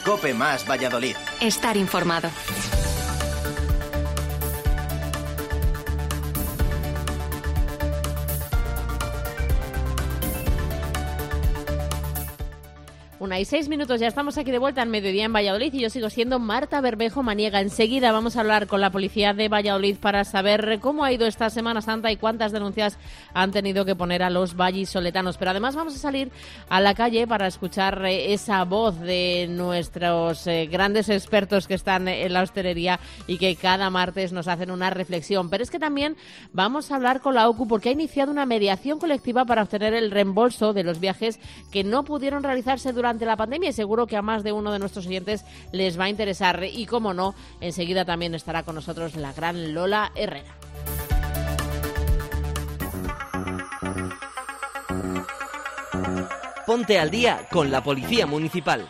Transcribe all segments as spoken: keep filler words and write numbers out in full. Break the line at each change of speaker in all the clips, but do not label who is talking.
COPE más Valladolid.
Estar informado.
Una y seis minutos, ya estamos aquí de vuelta en Mediodía en Valladolid y yo sigo siendo Marta Bermejo Maniega. Enseguida vamos a hablar con la policía de Valladolid para saber cómo ha ido esta Semana Santa y cuántas denuncias han tenido que poner a los vallisoletanos. Pero además vamos a salir a la calle para escuchar eh, esa voz de nuestros eh, grandes expertos que están en la hostelería y que cada martes nos hacen una reflexión. Pero es que también vamos a hablar con la OCU porque ha iniciado una mediación colectiva para obtener el reembolso de los viajes que no pudieron realizarse durante Durante la pandemia y seguro que a más de uno de nuestros oyentes les va a interesar. Y como no, enseguida también estará con nosotros la gran Lola Herrera.
Ponte al día con la Policía Municipal.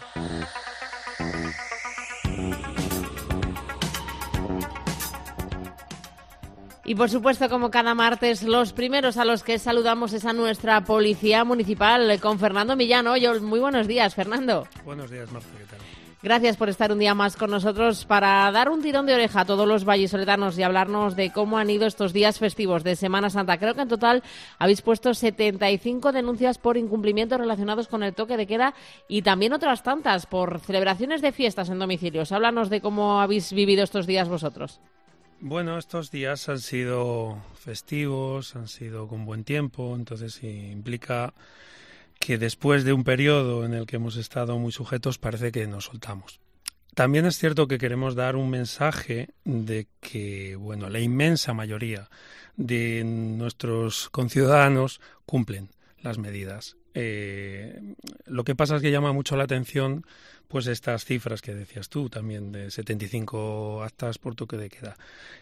Y por supuesto, como cada martes, los primeros a los que saludamos es a nuestra Policía Municipal, con Fernando Millán. Oye, muy buenos días, Fernando.
Buenos días, Marta, ¿qué tal?
Gracias por estar un día más con nosotros para dar un tirón de oreja a todos los vallisoletanos y hablarnos de cómo han ido estos días festivos de Semana Santa. Creo que en total habéis puesto setenta y cinco denuncias por incumplimientos relacionados con el toque de queda y también otras tantas por celebraciones de fiestas en domicilios. Háblanos de cómo habéis vivido estos días vosotros.
Bueno, estos días han sido festivos, han sido con buen tiempo, entonces implica que después de un periodo en el que hemos estado muy sujetos parece que nos soltamos. También es cierto que queremos dar un mensaje de que, bueno, la inmensa mayoría de nuestros conciudadanos cumplen las medidas. Eh, lo que pasa es que llama mucho la atención pues estas cifras que decías tú también de setenta y cinco actas por toque de queda.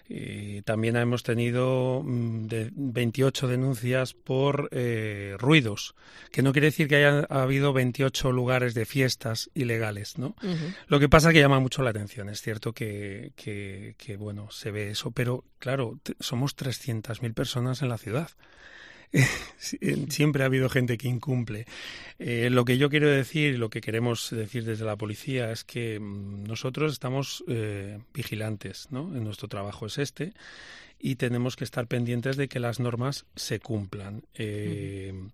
Y también hemos tenido mm, de veintiocho denuncias por eh, ruidos, que no quiere decir que haya habido veintiocho lugares de fiestas ilegales, ¿no? Uh-huh. Lo que pasa es que llama mucho la atención. Es cierto que, que, que bueno, se ve eso, pero claro, t- somos trescientas mil personas en la ciudad. Siempre ha habido gente que incumple. Eh, lo que yo quiero decir, lo que queremos decir desde la policía es que mmm, nosotros estamos eh, vigilantes, ¿no? En nuestro trabajo es este y tenemos que estar pendientes de que las normas se cumplan. Eh, uh-huh.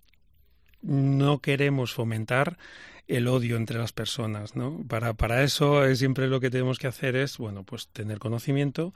No queremos fomentar el odio entre las personas, ¿no? Para, para eso eh, siempre lo que tenemos que hacer es, bueno, pues tener conocimiento,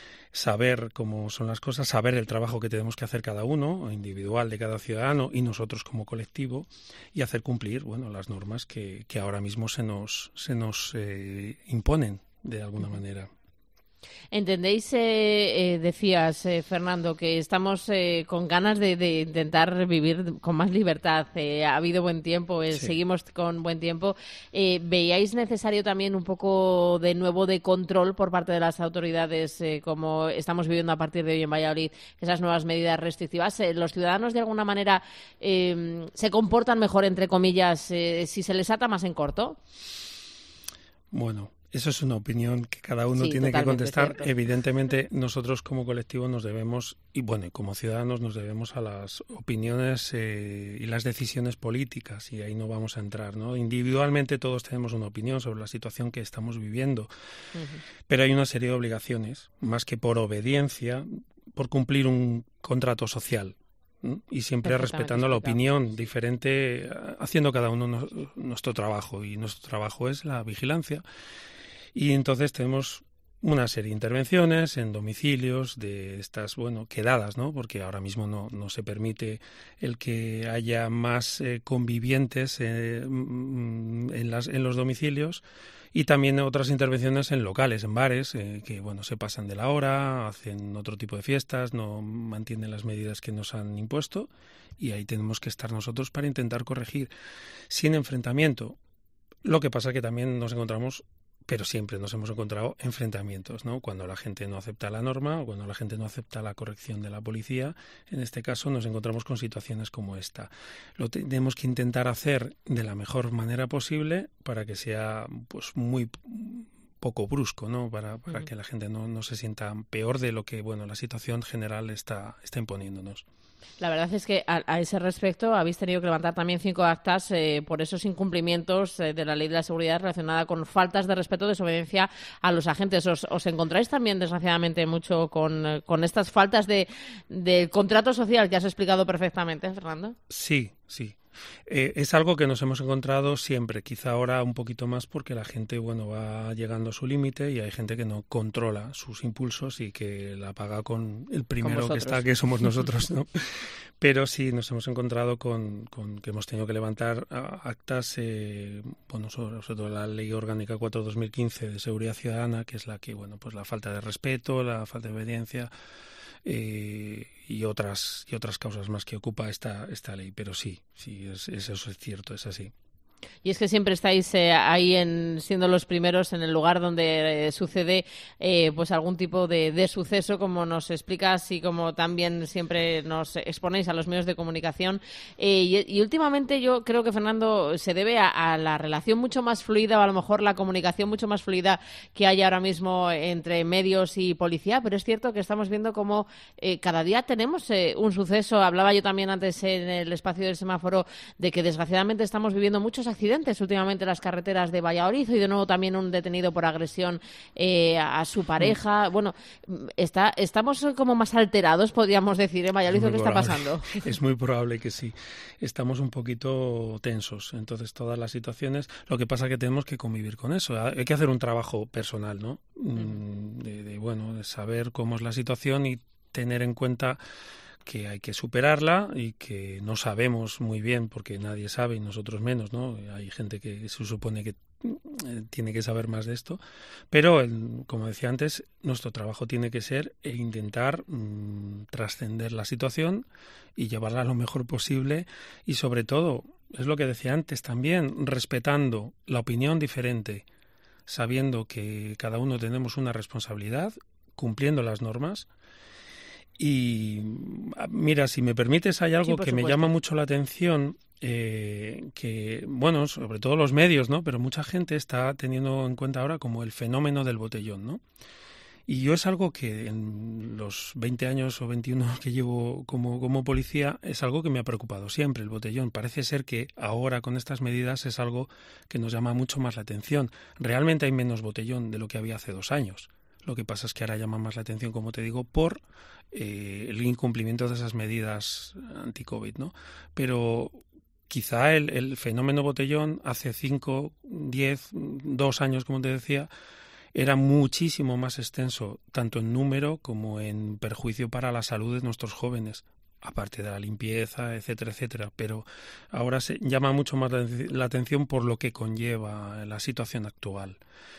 saber cómo son las cosas, saber el trabajo que tenemos que hacer cada uno, individual de cada ciudadano y nosotros como colectivo, y hacer cumplir, bueno, las normas que, que ahora mismo se nos, se nos eh, imponen de alguna manera.
¿Entendéis, eh, eh, decías, eh, Fernando, que estamos eh, con ganas de, de intentar vivir con más libertad? Eh, ha habido buen tiempo, eh, sí. Seguimos con buen tiempo. Eh, ¿Veíais necesario también un poco de nuevo de control por parte de las autoridades, eh, como estamos viviendo a partir de hoy en Valladolid, esas nuevas medidas restrictivas? Eh, ¿Los ciudadanos de alguna manera eh, se comportan mejor, entre comillas, eh, si se les ata más en corto?
Bueno, eso es una opinión que cada uno
sí,
tiene que contestar.
Cierto.
Evidentemente, nosotros como colectivo nos debemos, y bueno, como ciudadanos nos debemos a las opiniones eh, y las decisiones políticas, y ahí no vamos a entrar, ¿no? Individualmente todos tenemos una opinión sobre la situación que estamos viviendo, uh-huh. Pero hay una serie de obligaciones, más que por obediencia, por cumplir un contrato social. Y siempre respetando la opinión diferente, haciendo cada uno no, nuestro trabajo, y nuestro trabajo es la vigilancia. Y entonces tenemos una serie de intervenciones en domicilios de estas, bueno, quedadas, ¿no? Porque ahora mismo no, no se permite el que haya más eh, convivientes eh, en, las, en los domicilios. Y también otras intervenciones en locales, en bares, eh, que bueno, se pasan de la hora, hacen otro tipo de fiestas, no mantienen las medidas que nos han impuesto, y ahí tenemos que estar nosotros para intentar corregir sin enfrentamiento. Lo que pasa es que también nos encontramos, pero siempre nos hemos encontrado enfrentamientos, ¿no? Cuando la gente no acepta la norma o cuando la gente no acepta la corrección de la policía, en este caso nos encontramos con situaciones como esta. Lo tenemos que intentar hacer de la mejor manera posible para que sea pues muy poco brusco, ¿no? Para, para mm. que la gente no, no se sienta peor de lo que, bueno, la situación general está, está imponiéndonos.
La verdad es que a, a ese respecto habéis tenido que levantar también cinco actas eh, por esos incumplimientos eh, de la ley de la seguridad relacionada con faltas de respeto, desobediencia a los agentes. ¿Os, os encontráis también, desgraciadamente, mucho con, con estas faltas de, de contrato social que has explicado perfectamente, Fernando?
Sí, sí. Eh, es algo que nos hemos encontrado siempre, quizá ahora un poquito más porque la gente, bueno, va llegando a su límite y hay gente que no controla sus impulsos y que la paga con el primero que está, que somos nosotros, ¿no? Pero sí nos hemos encontrado con, con que hemos tenido que levantar actas, eh, bueno, sobre, sobre todo la Ley Orgánica cuatro barra dos mil quince de Seguridad Ciudadana, que es la que, bueno, pues la falta de respeto, la falta de obediencia, Eh, y otras y otras causas más que ocupa esta esta ley, pero sí, sí, es, es, eso es cierto, es así.
Y es que siempre estáis eh, ahí en, siendo los primeros en el lugar donde eh, sucede eh, pues algún tipo de, de suceso, como nos explicas y como también siempre nos exponéis a los medios de comunicación. Eh, y, y últimamente yo creo que, Fernando, se debe a, a la relación mucho más fluida, o a lo mejor la comunicación mucho más fluida que hay ahora mismo entre medios y policía, pero es cierto que estamos viendo como eh, cada día tenemos eh, un suceso. Hablaba yo también antes en el espacio del semáforo de que desgraciadamente estamos viviendo muchos accidentes últimamente en las carreteras de Valladolid, y de nuevo también un detenido por agresión eh, a su pareja. Bueno, está, estamos como más alterados, podríamos decir, en Valladolid. ¿Qué está pasando?
Es muy probable que sí. Estamos un poquito tensos. Entonces, todas las situaciones, lo que pasa es que tenemos que convivir con eso. Hay que hacer un trabajo personal, ¿no? Mm. De, de, bueno, de saber cómo es la situación y tener en cuenta que hay que superarla y que no sabemos muy bien, porque nadie sabe y nosotros menos, ¿no? Hay gente que se supone que eh, tiene que saber más de esto, pero el, como decía antes, nuestro trabajo tiene que ser e intentar mmm, trascender la situación y llevarla lo mejor posible, y sobre todo, es lo que decía antes también, respetando la opinión diferente, sabiendo que cada uno tenemos una responsabilidad, cumpliendo las normas. Y mira, si me permites, hay algo
sí,
que
supuesto.
me llama mucho la atención, eh, que, bueno, sobre todo los medios, ¿no? Pero mucha gente está teniendo en cuenta ahora como el fenómeno del botellón, ¿no? Y yo es algo que en los veinte años o veintiuno que llevo como, como policía es algo que me ha preocupado siempre, el botellón. Parece ser que ahora con estas medidas es algo que nos llama mucho más la atención. Realmente hay menos botellón de lo que había hace dos años. Lo que pasa es que ahora llama más la atención, como te digo, por eh, el incumplimiento de esas medidas anti-COVID, ¿no? Pero quizá el, el fenómeno botellón hace cinco, diez, dos años, como te decía, era muchísimo más extenso, tanto en número como en perjuicio para la salud de nuestros jóvenes, aparte de la limpieza, etcétera, etcétera. Pero ahora se llama mucho más la, la atención por lo que conlleva la situación actual.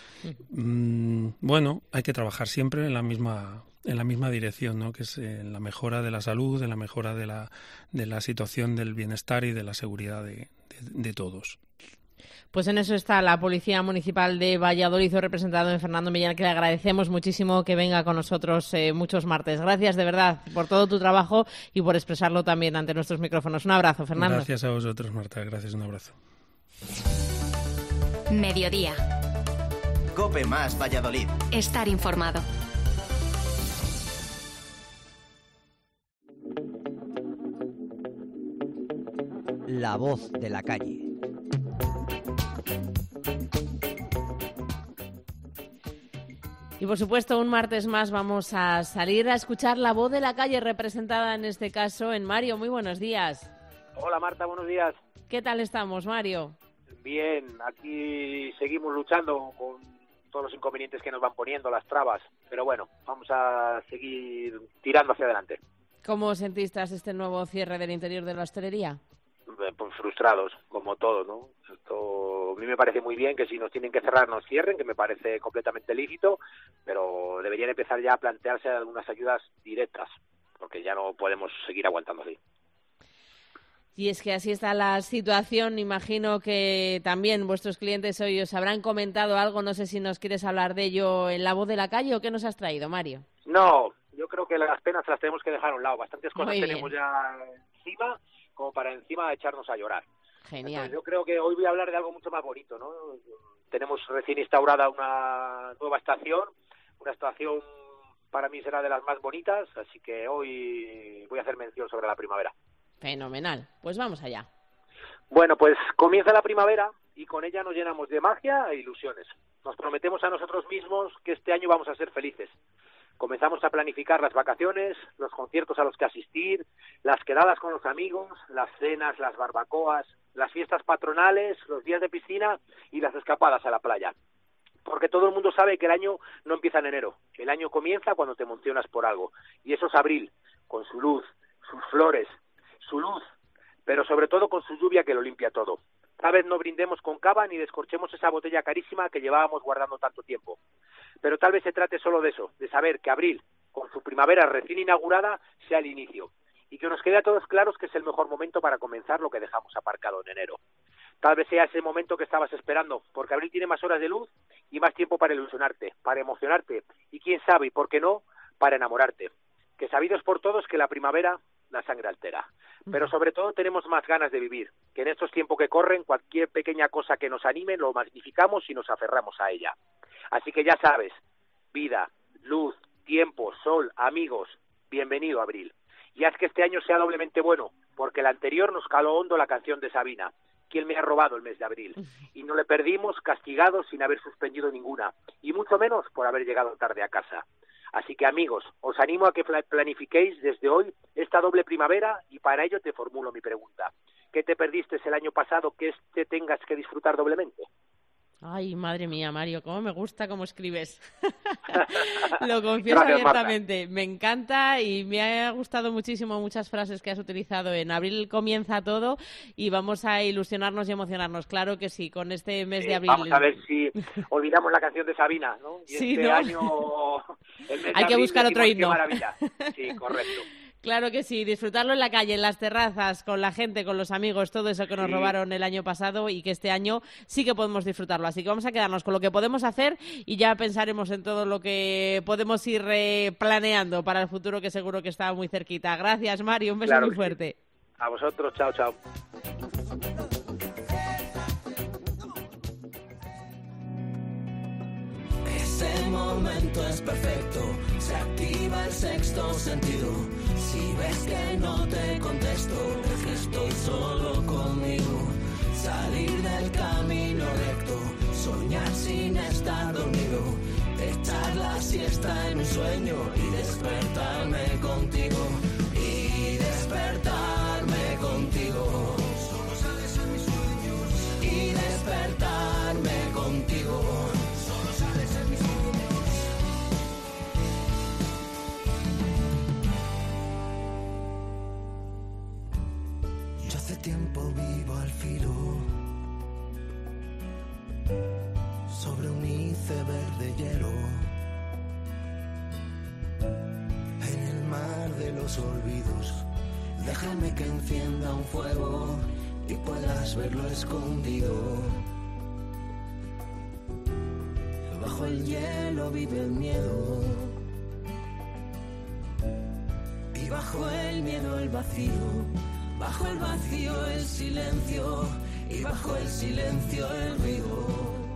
Mm, bueno, hay que trabajar siempre en la misma en la misma dirección, ¿no? Que es en la mejora de la salud, en la mejora de la de la situación del bienestar y de la seguridad de, de, de todos.
Pues en eso está la Policía Municipal de Valladolid, representado en Fernando Millán, que le agradecemos muchísimo que venga con nosotros eh, muchos martes. Gracias de verdad por todo tu trabajo y por expresarlo también ante nuestros micrófonos. Un abrazo, Fernando.
Gracias a vosotros, Marta. Gracias, un abrazo.
Mediodía.
COPE más Valladolid.
Estar informado.
La voz de la calle.
Y por supuesto, un martes más vamos a salir a escuchar la voz de la calle, representada en este caso en Mario. Muy buenos días.
Hola Marta, buenos días.
¿Qué tal estamos, Mario?
Bien, aquí seguimos luchando con todos los inconvenientes que nos van poniendo, las trabas, pero bueno, vamos a seguir tirando hacia adelante.
¿Cómo sentiste este nuevo cierre del interior de la hostelería?
Pues frustrados, como todo, ¿no? Esto a mí me parece muy bien que si nos tienen que cerrar nos cierren, que me parece completamente lícito, pero deberían empezar ya a plantearse algunas ayudas directas, porque ya no podemos seguir aguantando así.
Y es que así está la situación. Imagino que también vuestros clientes hoy os habrán comentado algo. No sé si nos quieres hablar de ello en La Voz de la Calle o qué nos has traído, Mario.
No, yo creo que las penas las tenemos que dejar a un lado. Bastantes cosas
Muy
tenemos
bien.
ya encima como para encima echarnos a llorar.
Genial.
Entonces, yo creo que hoy voy a hablar de algo mucho más bonito, ¿no? Tenemos recién instaurada una nueva estación, una estación para mí será de las más bonitas, así que hoy voy a hacer mención sobre la primavera.
Fenomenal, pues vamos allá.
Bueno, pues comienza la primavera y con ella nos llenamos de magia e ilusiones. Nos prometemos a nosotros mismos que este año vamos a ser felices. Comenzamos a planificar las vacaciones, los conciertos a los que asistir, las quedadas con los amigos, las cenas, las barbacoas, las fiestas patronales, los días de piscina y las escapadas a la playa. Porque todo el mundo sabe que el año no empieza en enero. El año comienza cuando te emocionas por algo. Y eso es abril, con su luz, sus flores, su luz, pero sobre todo con su lluvia que lo limpia todo. Tal vez no brindemos con cava ni descorchemos esa botella carísima que llevábamos guardando tanto tiempo. Pero tal vez se trate solo de eso, de saber que abril, con su primavera recién inaugurada, sea el inicio. Y que nos quede a todos claros que es el mejor momento para comenzar lo que dejamos aparcado en enero. Tal vez sea ese momento que estabas esperando, porque abril tiene más horas de luz y más tiempo para ilusionarte, para emocionarte y quién sabe, y por qué no, para enamorarte. Que sabidos por todos que la primavera la sangre altera. Pero sobre todo tenemos más ganas de vivir, que en estos tiempos que corren cualquier pequeña cosa que nos anime lo magnificamos y nos aferramos a ella. Así que ya sabes, vida, luz, tiempo, sol, amigos, bienvenido abril. Y haz que este año sea doblemente bueno, porque el anterior nos caló hondo la canción de Sabina, ¿quién me ha robado el mes de abril? Y no le perdimos castigados sin haber suspendido ninguna, y mucho menos por haber llegado tarde a casa. Así que amigos, os animo a que planifiquéis desde hoy esta doble primavera y para ello te formulo mi pregunta. ¿Qué te perdiste el año pasado que este tengas que disfrutar doblemente?
Ay, madre mía, Mario, cómo me gusta cómo escribes. Lo confieso
Gracias,
abiertamente.
Marta.
Me encanta y me ha gustado muchísimo muchas frases que has utilizado. En abril comienza todo y vamos a ilusionarnos y emocionarnos. Claro que sí, con este mes
Sí,
de abril.
vamos a ver si olvidamos la canción de Sabina, ¿no? Y
Sí,
este
¿no?
año, el mes de
Hay que
abril,
buscar otro
decimos,
himno.
¡qué maravilla! Sí, correcto.
Claro que sí, disfrutarlo en la calle, en las terrazas, con la gente, con los amigos, todo eso que nos
Sí.
robaron el año pasado y que este año sí que podemos disfrutarlo. Así que vamos a quedarnos con lo que podemos hacer y ya pensaremos en todo lo que podemos ir eh, planeando para el futuro, que seguro que está muy cerquita. Gracias, Mario, un beso
Claro
muy
que sí.
fuerte.
A vosotros, chao, chao.
Ese momento es perfecto, se activa el sexto sentido. Si ves que no te contesto, es que estoy solo conmigo. Salir del camino recto, soñar sin estar dormido, echar la siesta en un sueño y despertarme contigo. Y despertarme contigo. Solo sales en mis sueños. Y despertarme contigo. Solo sales en mis sueños. Yo hace tiempo vivo al filo, sobre un iceberg de hielo, en el mar de los olvidos. Déjame que encienda un fuego y puedas verlo escondido. Bajo el hielo vive el miedo y bajo el miedo el vacío. Bajo el vacío el silencio y bajo el silencio el ruido.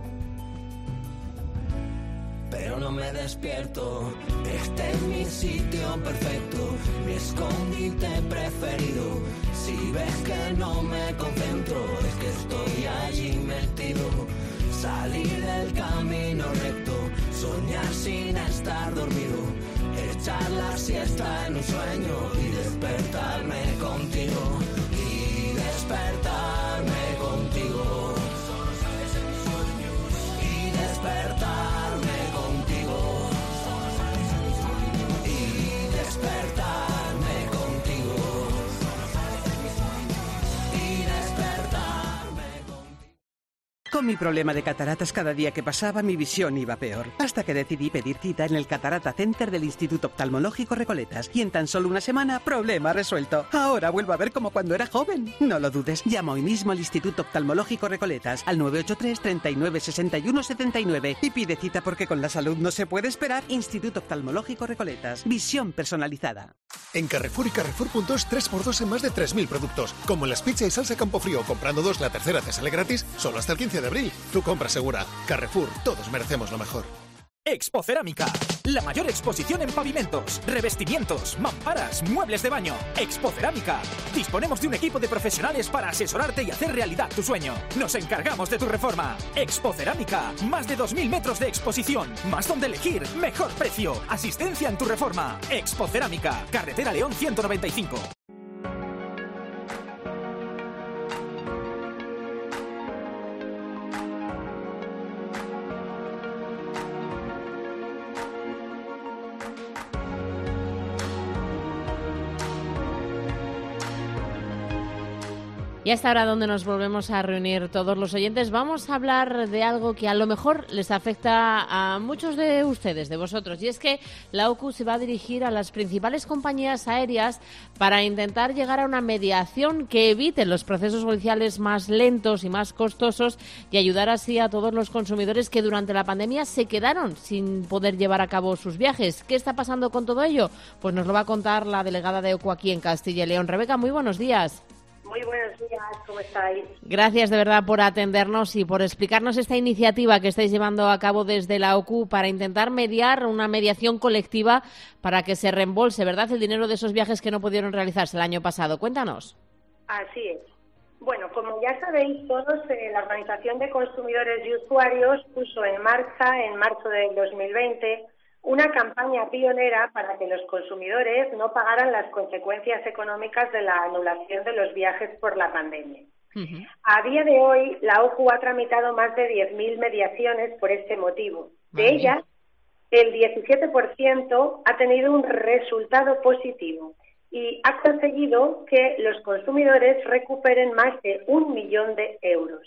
Pero no me despierto, este es mi sitio perfecto, mi escondite preferido. Si ves que no me concentro, es que estoy allí metido. Salir del camino recto, soñar sin estar dormido, echar la siesta en un sueño y despertarme contigo. Y despertarme contigo. Solo sabes en mis sueños. Y despertarme contigo. Solo sabes en mis sueños. Y despertarme contigo. Solo sabes en mis sueños. Y despertarme contigo.
Con mi problema de cataratas, cada día que pasaba mi visión iba peor, hasta que decidí pedir cita en el Catarata Center del Instituto Oftalmológico Recoletas y en tan solo una semana, problema resuelto. Ahora vuelvo a ver como cuando era joven. No lo dudes, llama hoy mismo al Instituto Oftalmológico Recoletas al nueve ocho tres, treinta y nueve, sesenta y uno, setenta y nueve y pide cita porque con la salud no se puede esperar. Instituto Oftalmológico Recoletas, visión personalizada.
En Carrefour y Carrefour punto es tres por dos en más de tres mil productos, como en las pizza y salsa Campofrío, comprando dos la tercera te sale gratis, solo hasta el quince de abril. Tu compra segura. Carrefour, todos merecemos lo mejor.
Expocerámica, la mayor exposición en pavimentos, revestimientos, mamparas, muebles de baño. Expocerámica. Disponemos de un equipo de profesionales para asesorarte y hacer realidad tu sueño. Nos encargamos de tu reforma. Expocerámica, más de dos mil metros de exposición, más donde elegir, mejor precio, asistencia en tu reforma. Expocerámica, Carretera León ciento noventa y cinco.
Y hasta ahora donde nos volvemos a reunir todos los oyentes, vamos a hablar de algo que a lo mejor les afecta a muchos de ustedes, de vosotros, y es que la O C U se va a dirigir a las principales compañías aéreas para intentar llegar a una mediación que evite los procesos judiciales más lentos y más costosos y ayudar así a todos los consumidores que durante la pandemia se quedaron sin poder llevar a cabo sus viajes. ¿Qué está pasando con todo ello? Pues nos lo va a contar la delegada de O C U aquí en Castilla y León. Rebeca, muy buenos días.
Muy buenos días, ¿cómo estáis?
Gracias de verdad por atendernos y por explicarnos esta iniciativa que estáis llevando a cabo desde la O C U para intentar mediar una mediación colectiva para que se reembolse, ¿verdad?, el dinero de esos viajes que no pudieron realizarse el año pasado. Cuéntanos.
Así es. Bueno, como ya sabéis todos, eh, la Organización de Consumidores y Usuarios puso en marcha en marzo del dos mil veinte una campaña pionera para que los consumidores no pagaran las consecuencias económicas de la anulación de los viajes por la pandemia. Uh-huh. A día de hoy, la O C U ha tramitado más de diez mil mediaciones por este motivo. De uh-huh. ellas, el diecisiete por ciento ha tenido un resultado positivo y ha conseguido que los consumidores recuperen más de un millón de euros.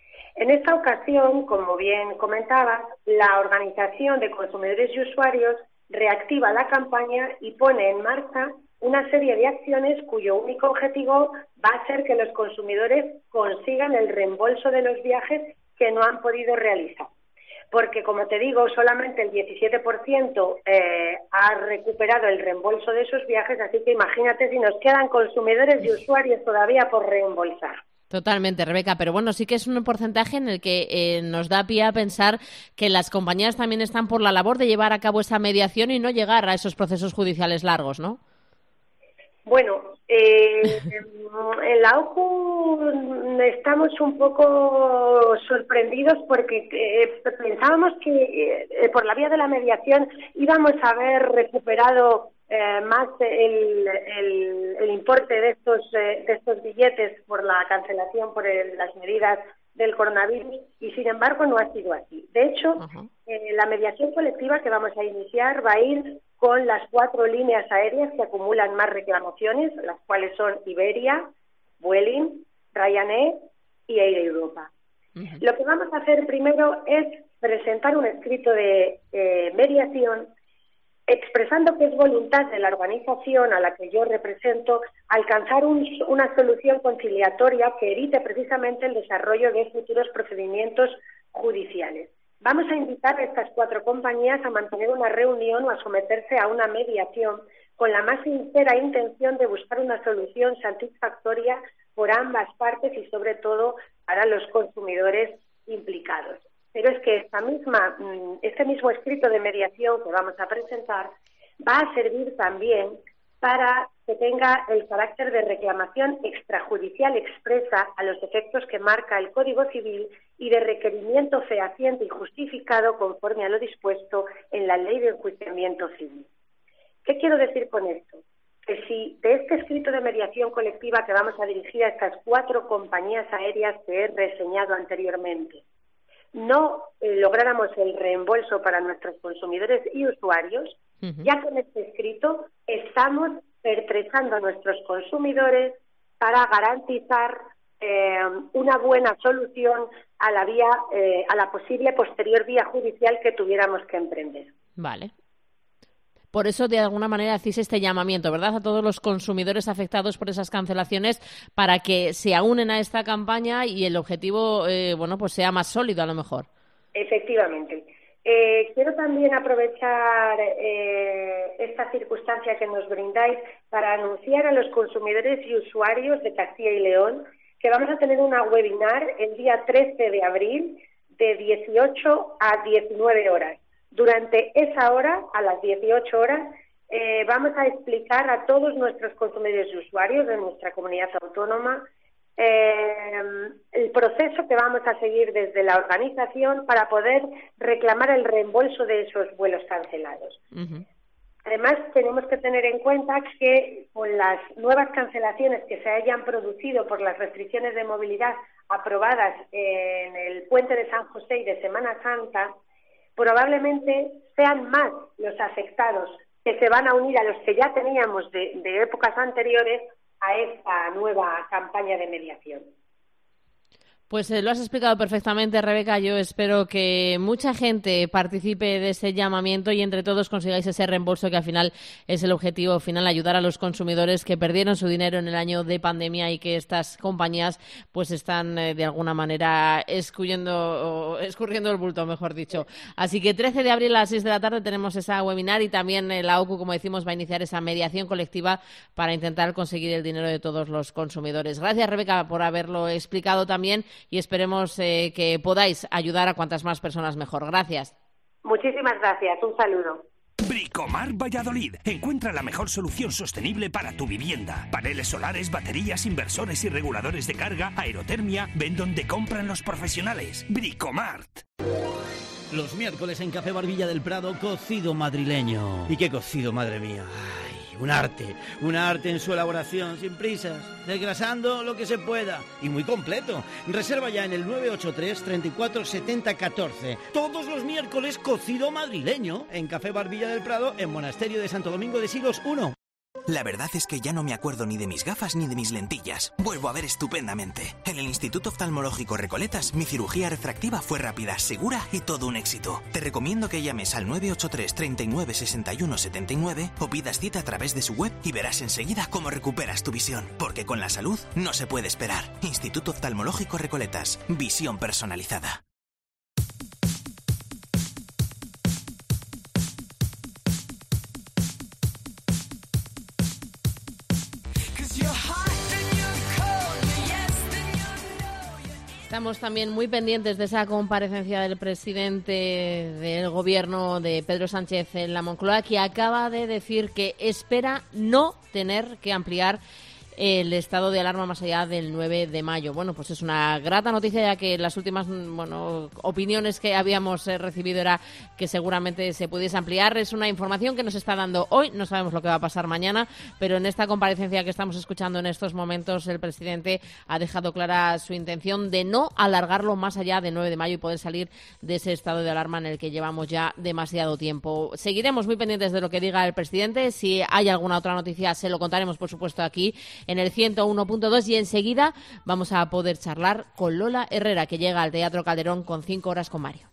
En esta ocasión, como bien comentabas, la Organización de Consumidores y Usuarios reactiva la campaña y pone en marcha una serie de acciones cuyo único objetivo va a ser que los consumidores consigan el reembolso de los viajes que no han podido realizar. Porque, como te digo, solamente el diecisiete por ciento eh, ha recuperado el reembolso de esos viajes, así que imagínate si nos quedan consumidores y usuarios todavía por reembolsar.
Totalmente, Rebeca, pero bueno, sí que es un porcentaje en el que eh, nos da pie a pensar que las compañías también están por la labor de llevar a cabo esa mediación y no llegar a esos procesos judiciales largos, ¿no?
Bueno, eh, en la O C U estamos un poco sorprendidos porque eh, pensábamos que eh, por la vía de la mediación íbamos a haber recuperado Eh, más el, el, el importe de estos eh, de estos billetes por la cancelación por el, las medidas del coronavirus y sin embargo no ha sido así. De hecho, uh-huh. eh, la mediación colectiva que vamos a iniciar va a ir con las cuatro líneas aéreas que acumulan más reclamaciones, las cuales son Iberia, Vueling, Ryanair y Air Europa. Uh-huh. Lo que vamos a hacer primero es presentar un escrito de eh, mediación expresando que es voluntad de la organización a la que yo represento alcanzar un, una solución conciliatoria que evite precisamente el desarrollo de futuros procedimientos judiciales. Vamos a invitar a estas cuatro compañías a mantener una reunión o a someterse a una mediación con la más sincera intención de buscar una solución satisfactoria por ambas partes y sobre todo para los consumidores implicados. Pero es que esta misma, este mismo escrito de mediación que vamos a presentar va a servir también para que tenga el carácter de reclamación extrajudicial expresa a los efectos que marca el Código Civil y de requerimiento fehaciente y justificado conforme a lo dispuesto en la Ley de Enjuiciamiento Civil. ¿Qué quiero decir con esto? Que si de este escrito de mediación colectiva que vamos a dirigir a estas cuatro compañías aéreas que he reseñado anteriormente, no eh, lográramos el reembolso para nuestros consumidores y usuarios, uh-huh. ya con este escrito estamos pertrechando a nuestros consumidores para garantizar eh, una buena solución a la vía, eh, a la posible posterior vía judicial que tuviéramos que emprender.
Vale. Por eso, de alguna manera, hacéis este llamamiento, ¿verdad?, a todos los consumidores afectados por esas cancelaciones para que se unen a esta campaña y el objetivo, eh, bueno, pues sea más sólido a lo mejor.
Efectivamente. Eh, quiero también aprovechar eh, esta circunstancia que nos brindáis para anunciar a los consumidores y usuarios de Castilla y León que vamos a tener una webinar el día trece de abril de dieciocho a diecinueve horas. Durante esa hora, a las dieciocho horas, eh, vamos a explicar a todos nuestros consumidores y usuarios de nuestra comunidad autónoma eh, el proceso que vamos a seguir desde la organización para poder reclamar el reembolso de esos vuelos cancelados. Uh-huh. Además, tenemos que tener en cuenta que con las nuevas cancelaciones que se hayan producido por las restricciones de movilidad aprobadas en el puente de San José y de Semana Santa, probablemente sean más los afectados que se van a unir a los que ya teníamos de, de épocas anteriores a esta nueva campaña de mediación.
Pues eh, lo has explicado perfectamente, Rebeca. Yo espero que mucha gente participe de ese llamamiento y entre todos consigáis ese reembolso que al final es el objetivo final, ayudar a los consumidores que perdieron su dinero en el año de pandemia y que estas compañías pues están eh, de alguna manera escurriendo, o, escurriendo el bulto, mejor dicho. Así que trece de abril a las seis de la tarde tenemos esa webinar y también eh, la O C U, como decimos, va a iniciar esa mediación colectiva para intentar conseguir el dinero de todos los consumidores. Gracias, Rebeca, por haberlo explicado también. Y esperemos eh, que podáis ayudar a cuantas más personas mejor. Gracias.
Muchísimas gracias. Un saludo.
Bricomar Valladolid. Encuentra la mejor solución sostenible para tu vivienda. Paneles solares, baterías, inversores y reguladores de carga, aerotermia. Ven donde compran los profesionales. Bricomart.
Los miércoles en Café Barbilla del Prado, cocido madrileño. ¿Y qué cocido, madre mía? Ay, un arte, un arte en su elaboración, sin prisas, desgrasando lo que se pueda y muy completo. Reserva ya en el nueve ocho tres, treinta y cuatro, setenta, catorce. Todos los miércoles cocido madrileño en Café Barbilla del Prado, en Monasterio de Santo Domingo de Silos uno.
La verdad es que ya no me acuerdo ni de mis gafas ni de mis lentillas. Vuelvo a ver estupendamente. En el Instituto Oftalmológico Recoletas, mi cirugía refractiva fue rápida, segura y todo un éxito. Te recomiendo que llames al nueve ocho tres, treinta y nueve, sesenta y uno, setenta y nueve o pidas cita a través de su web y verás enseguida cómo recuperas tu visión. Porque con la salud no se puede esperar. Instituto Oftalmológico Recoletas. Visión personalizada.
Estamos también muy pendientes de esa comparecencia del presidente del gobierno de Pedro Sánchez en la Moncloa, que acaba de decir que espera no tener que ampliar el estado de alarma más allá del nueve de mayo. Bueno, pues es una grata noticia, ya que las últimas bueno, opiniones que habíamos eh, recibido era que seguramente se pudiese ampliar. Es una información que nos está dando hoy, no sabemos lo que va a pasar mañana, pero en esta comparecencia que estamos escuchando en estos momentos, el presidente ha dejado clara su intención de no alargarlo más allá del nueve de mayo y poder salir de ese estado de alarma en el que llevamos ya demasiado tiempo. Seguiremos muy pendientes de lo que diga el presidente. Si hay alguna otra noticia, se lo contaremos, por supuesto, aquí en el ciento uno punto dos y enseguida vamos a poder charlar con Lola Herrera, que llega al Teatro Calderón con cinco horas con Mario.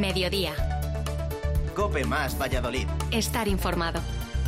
mediodía.
COPE más Valladolid.
Estar informado.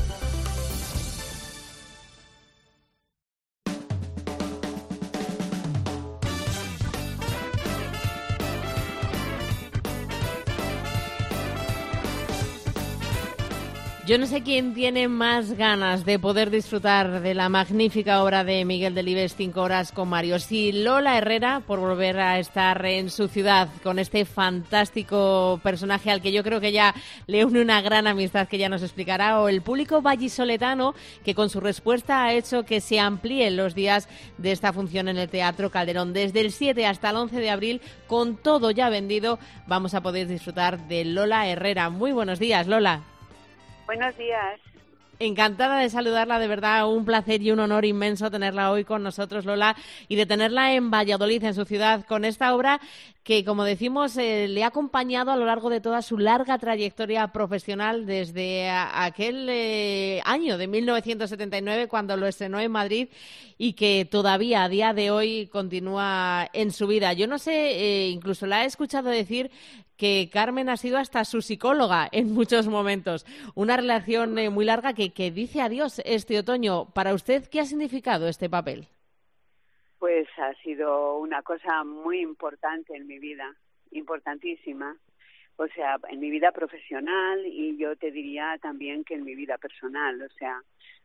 Yo no sé quién tiene más ganas de poder disfrutar de la magnífica obra de Miguel Delibes, Cinco horas con Mario. Si Lola Herrera, por volver a estar en su ciudad con este fantástico personaje al que yo creo que ya le une una gran amistad que ya nos explicará, o el público vallisoletano que con su respuesta ha hecho que se amplíen los días de esta función en el Teatro Calderón. Desde el siete hasta el once de abril, con todo ya vendido, vamos a poder disfrutar de Lola Herrera. Muy buenos días, Lola.
Buenos días.
Encantada de saludarla, de verdad, un placer y un honor inmenso tenerla hoy con nosotros, Lola, y de tenerla en Valladolid, en su ciudad, con esta obra que, como decimos, eh, le ha acompañado a lo largo de toda su larga trayectoria profesional desde a, aquel eh, año de mil novecientos setenta y nueve, cuando lo estrenó en Madrid, y que todavía a día de hoy continúa en su vida. Yo no sé, eh, incluso la he escuchado decir que Carmen ha sido hasta su psicóloga en muchos momentos. Una relación eh, muy larga que, que dice adiós este otoño. Para usted, ¿qué ha significado este papel?
Pues ha sido una cosa muy importante en mi vida, importantísima. O sea, en mi vida profesional, y yo te diría también que en mi vida personal. O sea,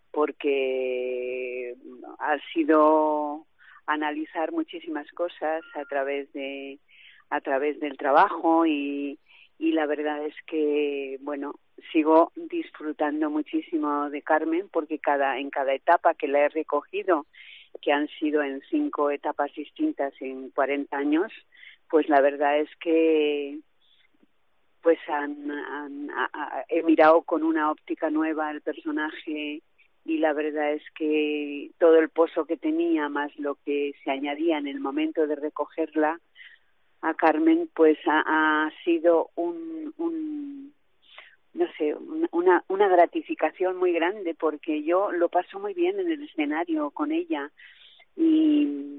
porque ha sido analizar muchísimas cosas a través de a través del trabajo y, y la verdad es que, bueno, sigo disfrutando muchísimo de Carmen, porque cada en cada etapa que la he recogido, que han sido en cinco etapas distintas en cuarenta años, pues la verdad es que pues han, han, a, he mirado con una óptica nueva el personaje, y la verdad es que todo el pozo que tenía, más lo que se añadía en el momento de recogerla a Carmen, pues ha, ha sido un, un no sé, una, una gratificación muy grande, porque yo lo paso muy bien en el escenario con ella y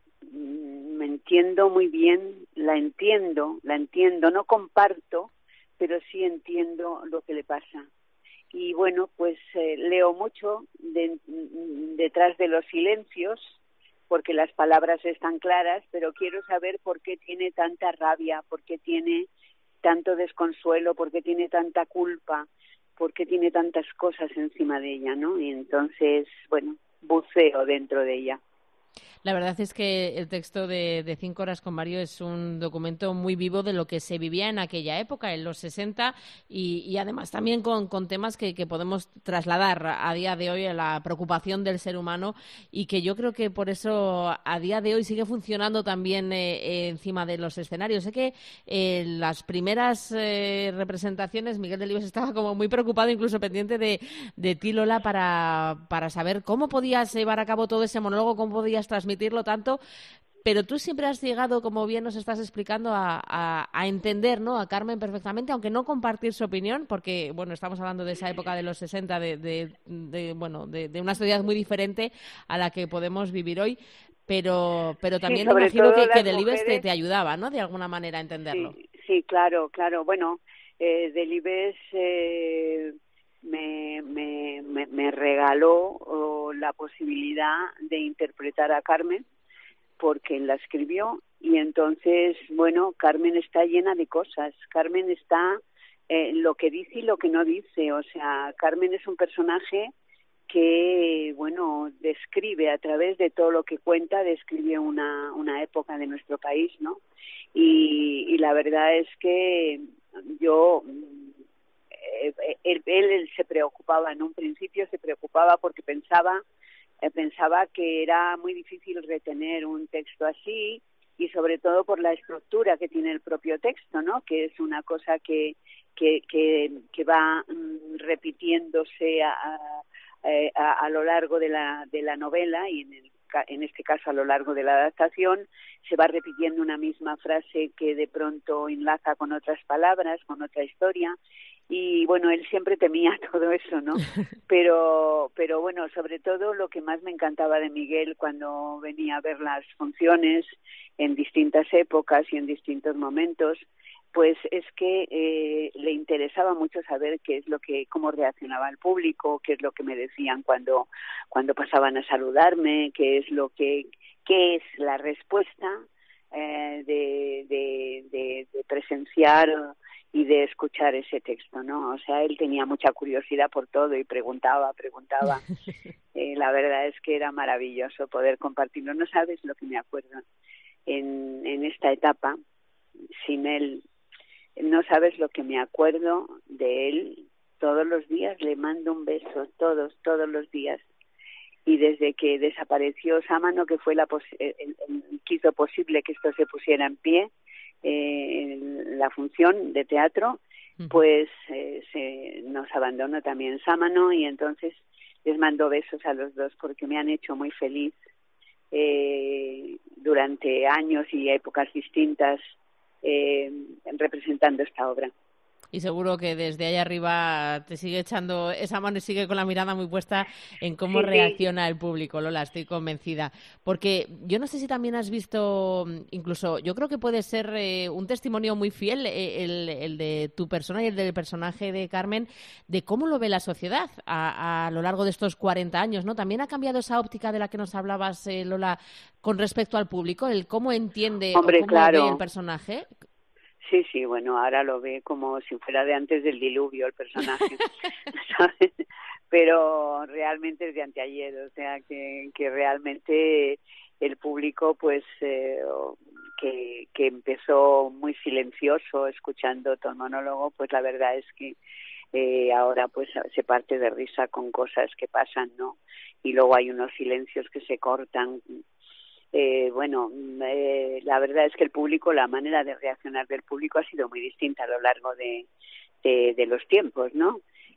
me entiendo muy bien, la entiendo, la entiendo, no comparto, pero sí entiendo lo que le pasa. Y bueno, pues eh, leo mucho de, detrás de los silencios, porque las palabras están claras, pero quiero saber por qué tiene tanta rabia, por qué tiene tanto desconsuelo, por qué tiene tanta culpa, por qué tiene tantas cosas encima de ella, ¿no? Y entonces, bueno, buceo dentro de ella.
La verdad es que el texto de, de Cinco horas con Mario es un documento muy vivo de lo que se vivía en aquella época, en los sesenta, y, y además también con, con temas que, que podemos trasladar a día de hoy a la preocupación del ser humano, y que yo creo que por eso a día de hoy sigue funcionando también eh, eh, encima de los escenarios. Sé que en eh, las primeras eh, representaciones Miguel Delibes estaba como muy preocupado, incluso pendiente de, de ti, Lola, para, para saber cómo podías llevar a cabo todo ese monólogo, cómo podías transmitirlo tanto, pero tú siempre has llegado, como bien nos estás explicando, a, a, a entender, ¿no?, a Carmen perfectamente, aunque no compartir su opinión, porque, bueno, estamos hablando de esa época de los sesenta, de, de, de bueno, de, de una sociedad muy diferente a la que podemos vivir hoy, pero pero también sí, me imagino que, que Delibes mujeres... te, te ayudaba, ¿no?, de alguna manera a entenderlo.
Sí, sí, claro, claro. Bueno, eh, Delibes eh, me, me, me, me regaló oh, la posibilidad de interpretar a Carmen, porque él la escribió, y entonces, bueno, Carmen está llena de cosas. Carmen está eh, lo que dice y lo que no dice. O sea, Carmen es un personaje que, bueno, describe a través de todo lo que cuenta, describe una, una época de nuestro país, ¿no? Y, y la verdad es que yo... Él, él, él se preocupaba, en un principio se preocupaba porque pensaba eh, pensaba que era muy difícil retener un texto así, y sobre todo por la estructura que tiene el propio texto, ¿no?, que es una cosa que que que, que va mm, repitiéndose a, a, a, a lo largo de la de la novela, y en el en este caso a lo largo de la adaptación se va repitiendo una misma frase que de pronto enlaza con otras palabras, con otra historia. Y bueno, él siempre temía todo eso, ¿no? Pero, pero bueno, sobre todo lo que más me encantaba de Miguel cuando venía a ver las funciones en distintas épocas y en distintos momentos pues es que eh, le interesaba mucho saber qué es lo que, cómo reaccionaba el público, qué es lo que me decían cuando, cuando pasaban a saludarme, qué es lo que, qué es la respuesta eh, de, de, de, de presenciar y de escuchar ese texto, ¿no? O sea, él tenía mucha curiosidad por todo y preguntaba, preguntaba. Eh, la verdad es que era maravilloso poder compartirlo. No sabes lo que me acuerdo en, en esta etapa, sin él. No sabes lo que me acuerdo de él. Todos los días le mando un beso, todos, todos los días. Y desde que desapareció Sámano, que fue la pos- el, el, el que hizo posible que esto se pusiera en pie, eh, la función de teatro, pues eh, se nos abandonó también Sámano, y entonces les mando besos a los dos porque me han hecho muy feliz eh, durante años y épocas distintas eh, representando esta obra.
Y seguro que desde allá arriba te sigue echando esa mano y sigue con la mirada muy puesta en cómo
Sí,
reacciona el público, Lola, estoy convencida. Porque yo no sé si también has visto, incluso yo creo que puede ser eh, un testimonio muy fiel eh, el, el de tu persona y el del personaje de Carmen, de cómo lo ve la sociedad a, a lo largo de estos cuarenta años, ¿no? También ha cambiado esa óptica de la que nos hablabas, eh, Lola, con respecto al público, el cómo entiende
Hombre,
o cómo
claro.
ve el personaje.
Sí, sí, bueno, ahora lo ve como si fuera de antes del diluvio el personaje, ¿sabes? Pero realmente es de anteayer, o sea, que, que realmente el público, pues, eh, que, que empezó muy silencioso escuchando todo el monólogo, pues la verdad es que eh, ahora pues se parte de risa con cosas que pasan, ¿no? Y luego hay unos silencios que se cortan. Eh, bueno, eh, la verdad es que el público, la manera de reaccionar del público ha sido muy distinta a lo largo de, de, de los tiempos, ¿no?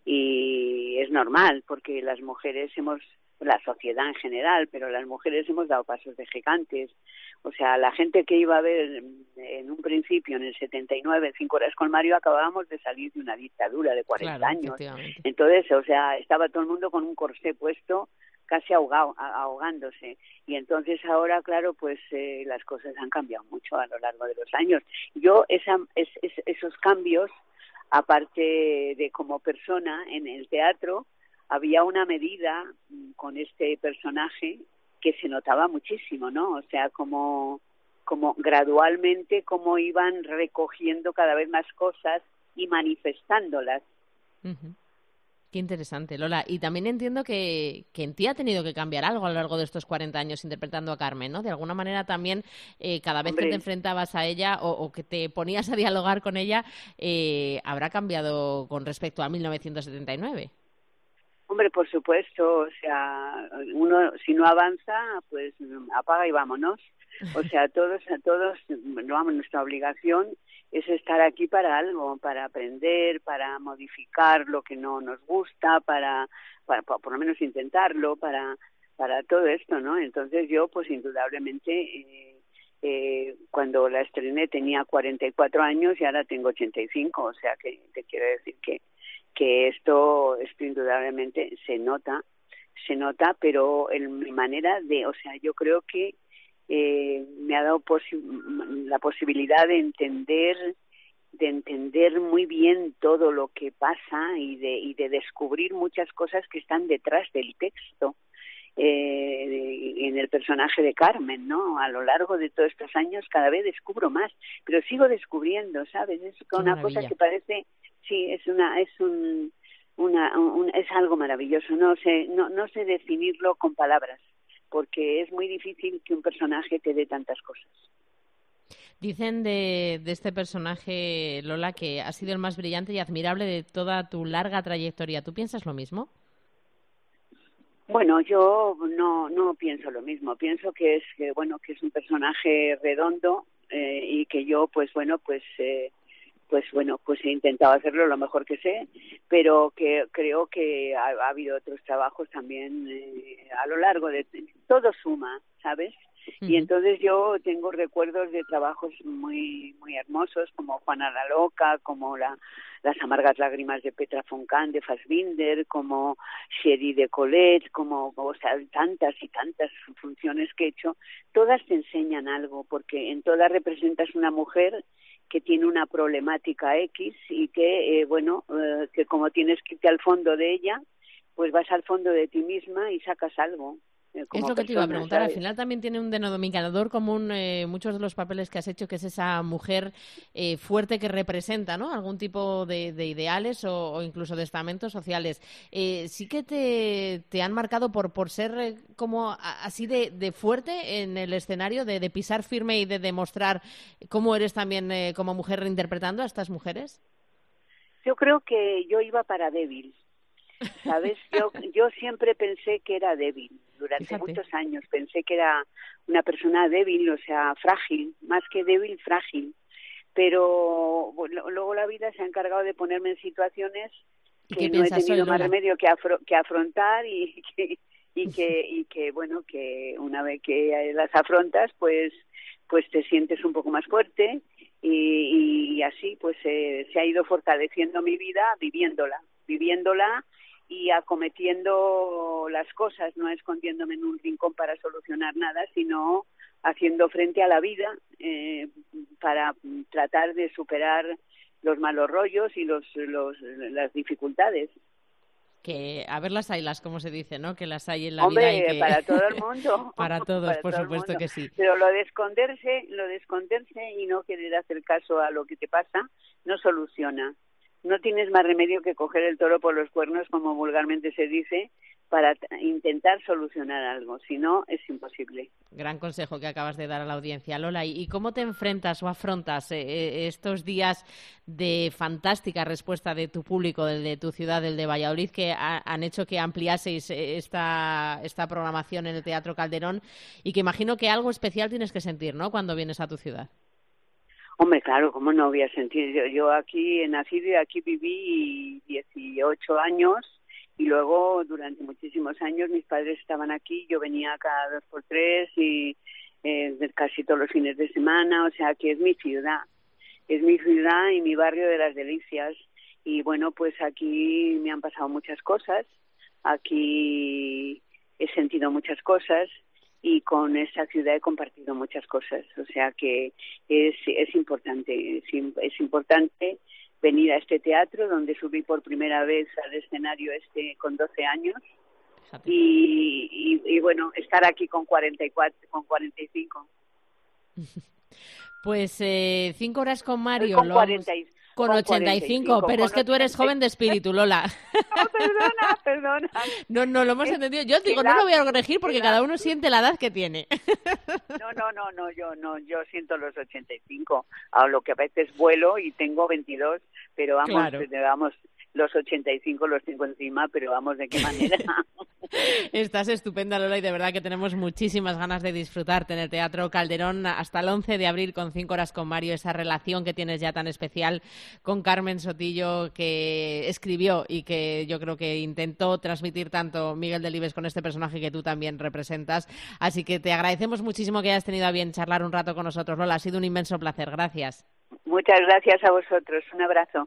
Y es normal, porque las mujeres hemos, la sociedad en general, pero las mujeres hemos dado pasos de gigantes. O sea, la gente que iba a ver en un principio, en el setenta y nueve, Cinco horas con Mario, acabábamos de salir de una dictadura de cuarenta
Claro,
años. Entonces, o sea, estaba todo el mundo con un corsé puesto, casi ahogado, ahogándose. Y entonces ahora, claro, pues eh, las cosas han cambiado mucho a lo largo de los años. Yo, esa, es, es, esos cambios, aparte de como persona en el teatro, había una medida con este personaje que se notaba muchísimo, ¿no? O sea, como, como gradualmente cómo iban recogiendo cada vez más cosas y manifestándolas.
Uh-huh. Qué interesante, Lola. Y también entiendo que, que en ti ha tenido que cambiar algo a lo largo de estos cuarenta años interpretando a Carmen, ¿no? De alguna manera también, eh, cada vez Hombre. que te enfrentabas a ella o, o que te ponías a dialogar con ella, eh, habrá cambiado con respecto a mil novecientos setenta y nueve.
Hombre, por supuesto, o sea, uno si no avanza, pues apaga y vámonos. O sea, todos, a todos, no, vamos, nuestra obligación es estar aquí para algo, para aprender, para modificar lo que no nos gusta, para, para, para por lo menos intentarlo, para, para todo esto, ¿no? Entonces yo, pues indudablemente, eh, eh, cuando la estrené tenía cuarenta y cuatro años y ahora tengo ochenta y cinco, o sea que te quiero decir que que esto, esto indudablemente se nota, se nota, pero en mi manera de, o sea, yo creo que eh, me ha dado posi- la posibilidad de entender, de entender muy bien todo lo que pasa y de, y de descubrir muchas cosas que están detrás del texto. Eh, en el personaje de Carmen, ¿no? A lo largo de todos estos años cada vez descubro más, pero sigo descubriendo, ¿sabes? Es una cosa que parece, sí, es una, es un, una, un, es algo maravilloso. No sé, no, no sé definirlo con palabras, porque es muy difícil que un personaje te dé tantas cosas.
Dicen de, de este personaje, Lola, que ha sido el más brillante y admirable de toda tu larga trayectoria. ¿Tú piensas lo mismo?
Bueno, yo no no pienso lo mismo. Pienso que es que bueno que es un personaje redondo eh, y que yo pues bueno pues eh, pues bueno pues he intentado hacerlo lo mejor que sé, pero que creo que ha, ha habido otros trabajos también eh, a lo largo de todo suma, ¿sabes? Uh-huh. Y entonces yo tengo recuerdos de trabajos muy muy hermosos, como Juana la Loca, como la Las amargas lágrimas de Petra von Kant de Fassbinder, como Chérie de Colette, como, o sea, tantas y tantas funciones que he hecho. Todas te enseñan algo, porque en todas representas una mujer que tiene una problemática X y que, eh, bueno, eh, que como tienes que irte al fondo de ella, pues vas al fondo de ti misma y sacas algo. Eh,
es lo que te iba a preguntar,
¿sabes?
Al final también tiene un denominador común eh, muchos de los papeles que has hecho, que es esa mujer eh, fuerte que representa, ¿no?, algún tipo de, de ideales o, o incluso de estamentos sociales. Eh, sí que te, te han marcado por, por ser eh, como a, así de, de fuerte en el escenario, de, de pisar firme y de demostrar cómo eres también eh, como mujer interpretando a estas mujeres.
Yo creo que yo iba para débil. ¿Sabes? Yo, yo siempre pensé que era débil, durante Fíjate. muchos años pensé que era una persona débil, o sea, frágil, más que débil, frágil, pero bueno, luego la vida se ha encargado de ponerme en situaciones que no he tenido más remedio que, afro, que afrontar y que, y que y que bueno, que una vez que las afrontas, pues pues te sientes un poco más fuerte y, y así pues eh, se ha ido fortaleciendo mi vida viviéndola, viviéndola y acometiendo las cosas, no escondiéndome en un rincón para solucionar nada, sino haciendo frente a la vida eh, para tratar de superar los malos rollos y los, los las dificultades.
Que a ver las haylas, como se dice, ¿no? Que las hay en la
Hombre,
vida. Y que...
para todo el mundo.
para todos,
para
por
todo
supuesto que sí.
Pero lo de esconderse, lo de esconderse y no querer hacer caso a lo que te pasa, no soluciona. No tienes más remedio que coger el toro por los cuernos, como vulgarmente se dice, para t- intentar solucionar algo. Si no, es imposible.
Gran consejo que acabas de dar a la audiencia, Lola. ¿Y cómo te enfrentas o afrontas eh, estos días de fantástica respuesta de tu público, del de tu ciudad, del de Valladolid, que ha, han hecho que ampliaseis esta, esta programación en el Teatro Calderón y que imagino que algo especial tienes que sentir, ¿no?, cuando vienes a tu ciudad?
Hombre, claro, ¿cómo no voy a sentir? Yo, yo aquí he nacido y aquí viví dieciocho años y luego durante muchísimos años mis padres estaban aquí, yo venía cada dos por tres y eh, casi todos los fines de semana, o sea que es mi ciudad, es mi ciudad y mi barrio de las delicias y bueno, pues aquí me han pasado muchas cosas, aquí he sentido muchas cosas y con esta ciudad he compartido muchas cosas, o sea que es es importante, es, es importante venir a este teatro donde subí por primera vez al escenario este con doce años y, y, y bueno, estar aquí con cuarenta y cuatro, con cuarenta y cinco.
Pues eh, cinco horas con Mario.
Con
lo
cuarenta
vamos... Con ochenta y cinco, pero es que tú eres joven de espíritu, Lola.
No, perdona, perdona.
No, no, lo hemos
es,
entendido. Yo digo, no lo voy a corregir porque cada uno siente la edad que tiene.
No, no, no, no, yo no, yo siento los ochenta y cinco, a lo que a veces vuelo y tengo veintidós, pero vamos,
claro.
vamos, los ochenta y cinco los tengo encima, pero vamos, ¿de qué manera?
Estás estupenda, Lola, y de verdad que tenemos muchísimas ganas de disfrutarte en el Teatro Calderón hasta el once de abril con cinco horas con Mario, esa relación que tienes ya tan especial con Carmen Sotillo, que escribió y que yo creo que intentó transmitir tanto Miguel Delibes con este personaje que tú también representas. Así que te agradecemos muchísimo que hayas tenido a bien charlar un rato con nosotros, Lola. Ha sido un inmenso placer. Gracias.
Muchas gracias a vosotros. Un abrazo.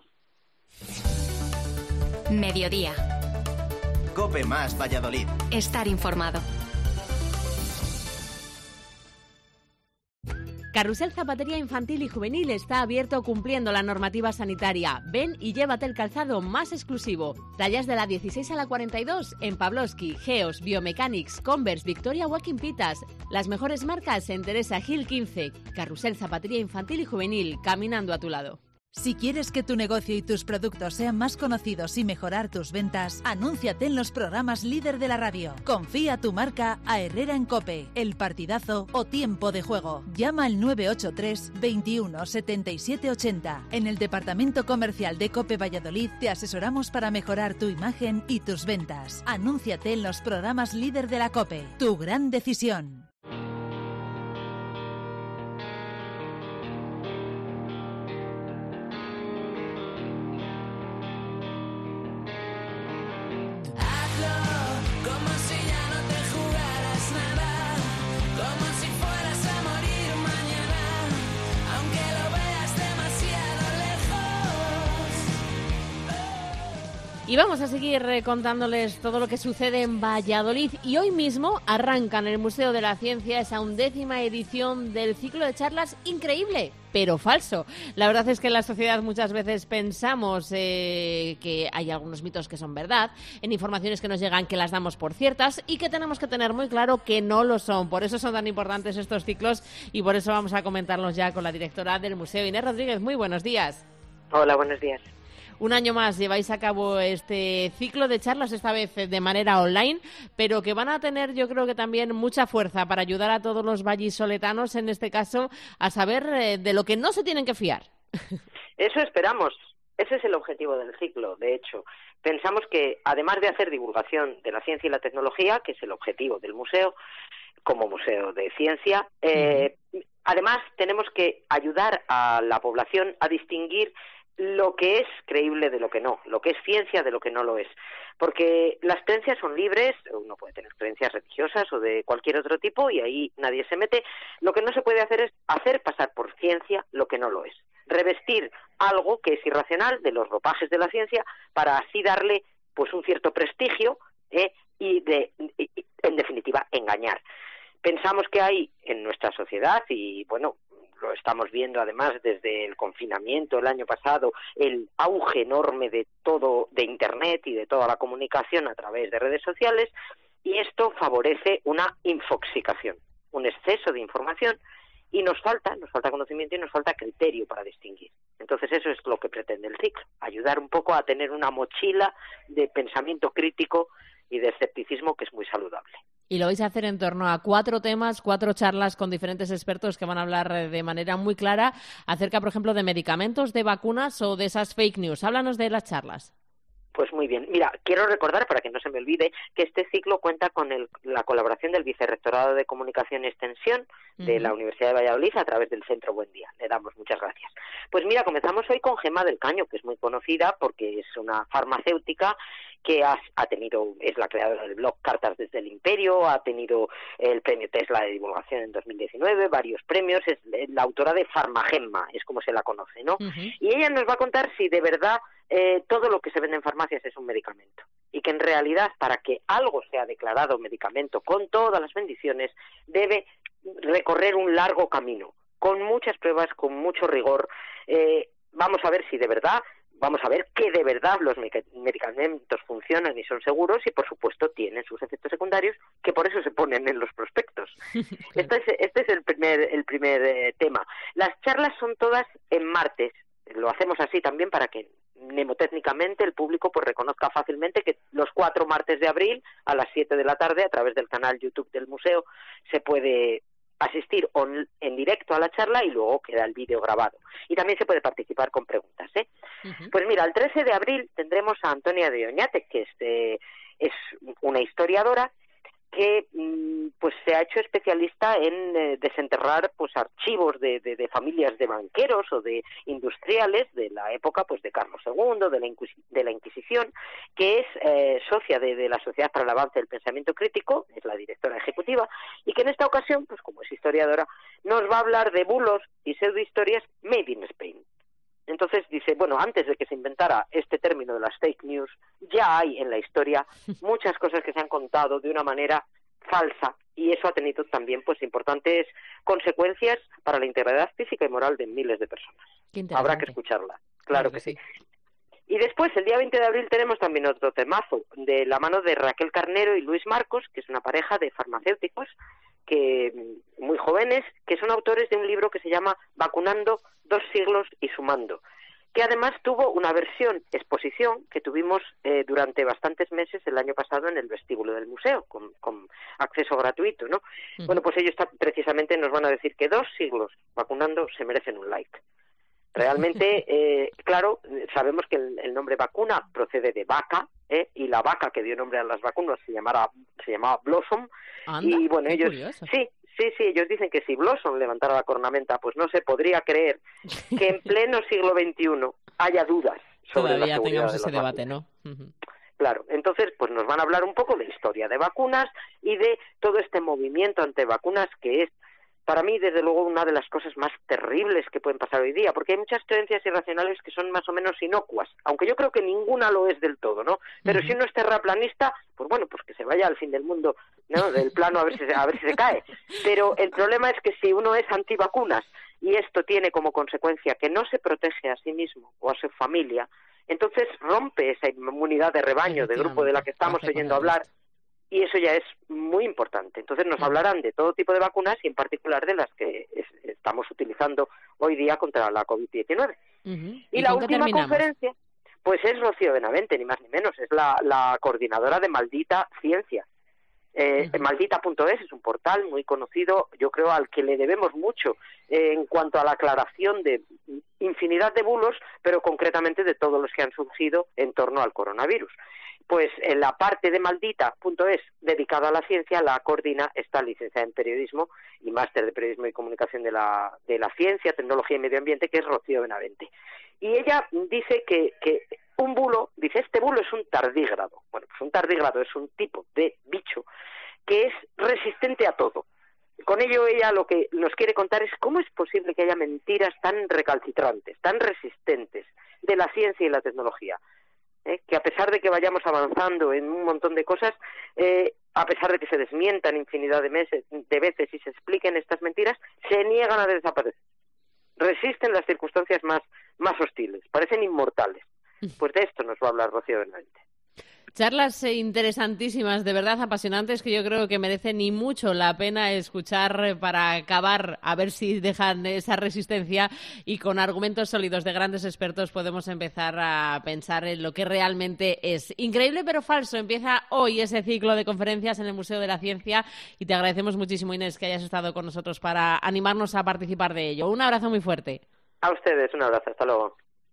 Mediodía.
COPE más Valladolid.
Estar informado.
Carrusel Zapatería Infantil y Juvenil está abierto cumpliendo la normativa sanitaria. Ven y llévate el calzado más exclusivo. Tallas de la dieciséis a la cuarenta y dos en Pavlovsky, Geos, Biomechanics, Converse, Victoria Walking Pitas. Las mejores marcas en Teresa Gil quince. Carrusel Zapatería Infantil y Juvenil, caminando a tu lado.
Si quieres que tu negocio y tus productos sean más conocidos y mejorar tus ventas, anúnciate en los programas líder de la radio. Confía tu marca a Herrera en COPE, El Partidazo o Tiempo de Juego. Llama al nueve ocho tres, veintiuno, setenta y siete ochenta. En el departamento comercial de COPE Valladolid te asesoramos para mejorar tu imagen y tus ventas. Anúnciate en los programas líder de la COPE. Tu gran decisión.
Como si ya no te jugaras nada, como si fuera
Y vamos a seguir eh, contándoles todo lo que sucede en Valladolid. Y hoy mismo arranca en el Museo de la Ciencia esa undécima edición del ciclo de charlas increíble, pero falso. La verdad es que en la sociedad muchas veces pensamos eh, que hay algunos mitos que son verdad, en informaciones que nos llegan que las damos por ciertas y que tenemos que tener muy claro que no lo son. Por eso son tan importantes estos ciclos y por eso vamos a comentarlos ya con la directora del museo, Inés Rodríguez. Muy buenos días.
Hola, buenos días.
Un año más lleváis a cabo este ciclo de charlas, esta vez de manera online, pero que van a tener, yo creo que también mucha fuerza para ayudar a todos los vallisoletanos, en este caso, a saber eh, de lo que no se tienen que fiar.
Eso esperamos. Ese es el objetivo del ciclo, de hecho. Pensamos que, además de hacer divulgación de la ciencia y la tecnología, que es el objetivo del museo, como museo de ciencia, eh, uh-huh. además tenemos que ayudar a la población a distinguir lo que es creíble de lo que no, lo que es ciencia de lo que no lo es. Porque las creencias son libres, uno puede tener creencias religiosas o de cualquier otro tipo y ahí nadie se mete. Lo que no se puede hacer es hacer pasar por ciencia lo que no lo es. Revestir algo que es irracional de los ropajes de la ciencia para así darle pues un cierto prestigio eh, y, de, y, en definitiva, engañar. Pensamos que hay en nuestra sociedad, y bueno, lo estamos viendo además desde el confinamiento el año pasado, el auge enorme de todo, de Internet y de toda la comunicación a través de redes sociales, y esto favorece una infoxicación, un exceso de información, y nos falta, nos falta conocimiento y nos falta criterio para distinguir. Entonces eso es lo que pretende el ciclo, ayudar un poco a tener una mochila de pensamiento crítico y de escepticismo que es muy saludable.
Y lo vais a hacer en torno a cuatro temas, cuatro charlas con diferentes expertos que van a hablar de manera muy clara acerca, por ejemplo, de medicamentos, de vacunas o de esas fake news. Háblanos de las charlas.
Pues muy bien. Mira, quiero recordar, para que no se me olvide, que este ciclo cuenta con el, la colaboración del Vicerrectorado de Comunicación y Extensión de uh-huh. la Universidad de Valladolid a través del Centro Buen Día. Le damos muchas gracias. Pues mira, comenzamos hoy con Gemma del Caño, que es muy conocida porque es una farmacéutica que ha, ha tenido, es la creadora del blog Cartas desde el Imperio, ha tenido el premio Tesla de divulgación en dos mil diecinueve, varios premios, es la autora de Farmagemma, es como se la conoce, ¿no? Uh-huh. Y ella nos va a contar si de verdad eh, todo lo que se vende en farmacias es un medicamento, y que en realidad para que algo sea declarado medicamento con todas las bendiciones debe recorrer un largo camino, con muchas pruebas, con mucho rigor. Eh, vamos a ver si de verdad Vamos a ver que de verdad los medicamentos funcionan y son seguros y, por supuesto, tienen sus efectos secundarios, que por eso se ponen en los prospectos. Este es, este es el primer, el primer eh, tema. Las charlas son todas en martes. Lo hacemos así también para que mnemotécnicamente el público pues reconozca fácilmente que los cuatro martes de abril a las siete de la tarde, a través del canal YouTube del museo, se puede asistir on, en directo a la charla y luego queda el vídeo grabado. Y también se puede participar con preguntas, ¿eh? Uh-huh. Pues mira, el trece de abril tendremos a Antonia de Oñate, que es, eh, es una historiadora que pues se ha hecho especialista en eh, desenterrar pues archivos de, de, de familias de banqueros o de industriales de la época pues de Carlos segundo, de la, Inquis- de la Inquisición, que es eh, socia de, de la Sociedad para el Avance del Pensamiento Crítico, es la directora ejecutiva, y que en esta ocasión, pues como es historiadora, nos va a hablar de bulos y pseudohistorias made in Spain. Entonces dice, bueno, antes de que se inventara este término de las fake news, ya hay en la historia muchas cosas que se han contado de una manera falsa, y eso ha tenido también pues importantes consecuencias para la integridad física y moral de miles de personas. Habrá que escucharla, claro, claro que sí. sí. Y después, el día veinte de abril, tenemos también otro temazo, de la mano de Raquel Carnero y Luis Marcos, que es una pareja de farmacéuticos que muy jóvenes, que son autores de un libro que se llama Vacunando dos siglos y sumando, que además tuvo una versión exposición que tuvimos eh, durante bastantes meses el año pasado en el vestíbulo del museo, con, con acceso gratuito, ¿no? Uh-huh. Bueno, pues ellos ta- precisamente nos van a decir que dos siglos vacunando se merecen un like. Realmente, eh, claro, sabemos que el, el nombre vacuna procede de vaca, ¿eh? Y la vaca que dio nombre a las vacunas se llamara, se llamaba Blossom.
Anda,
y bueno, ellos
curioso.
sí, sí, sí, ellos dicen que si Blossom levantara la cornamenta, pues no se podría creer que en pleno siglo veintiuno haya dudas sobre
Todavía
la seguridad
tengamos
de
ese
las
debate,
vacunas.
¿no? Uh-huh.
Claro, entonces pues nos van a hablar un poco de historia de vacunas y de todo este movimiento antivacunas que es para mí, desde luego, una de las cosas más terribles que pueden pasar hoy día, porque hay muchas creencias irracionales que son más o menos inocuas, aunque yo creo que ninguna lo es del todo, ¿no? Pero uh-huh. si uno es terraplanista, pues bueno, pues que se vaya al fin del mundo, ¿no? Del plano a ver si, a ver si se cae. Pero el problema es que si uno es antivacunas y esto tiene como consecuencia que no se protege a sí mismo o a su familia, entonces rompe esa inmunidad de rebaño, de grupo de la que estamos oyendo hablar, y eso ya es muy importante. Entonces nos hablarán de todo tipo de vacunas y en particular de las que es, estamos utilizando hoy día contra la COVID diecinueve. Uh-huh. ¿Y, ¿Y la última conferencia? Pues es Rocío Benavente, ni más ni menos, es la, la coordinadora de Maldita Ciencia. Eh, uh-huh. Maldita punto es es un portal muy conocido, yo creo al que le debemos mucho eh, en cuanto a la aclaración de infinidad de bulos, pero concretamente de todos los que han surgido en torno al coronavirus. Pues en la parte de Maldita punto es dedicada a la ciencia la coordina esta licenciada en periodismo y máster de periodismo y comunicación de la de la ciencia, tecnología y medio ambiente, que es Rocío Benavente. Y ella dice que, que un bulo, dice, este bulo es un tardígrado. Bueno, pues un tardígrado es un tipo de bicho que es resistente a todo. Con ello ella lo que nos quiere contar es cómo es posible que haya mentiras tan recalcitrantes, tan resistentes de la ciencia y la tecnología. ¿Eh? Que a pesar de que vayamos avanzando en un montón de cosas, eh, a pesar de que se desmientan infinidad de, meses, de veces y se expliquen estas mentiras, se niegan a desaparecer. Resisten las circunstancias más, más hostiles, parecen inmortales. Pues de esto nos va a hablar Rocío Benavente.
Charlas interesantísimas, de verdad apasionantes, que yo creo que merecen y mucho la pena escuchar para acabar, a ver si dejan esa resistencia, y con argumentos sólidos de grandes expertos podemos empezar a pensar en lo que realmente es. Increíble pero falso. Empieza hoy ese ciclo de conferencias en el Museo de la Ciencia y te agradecemos muchísimo, Inés, que hayas estado con nosotros para animarnos a participar de ello. Un abrazo muy fuerte.
A ustedes, un abrazo. Hasta luego.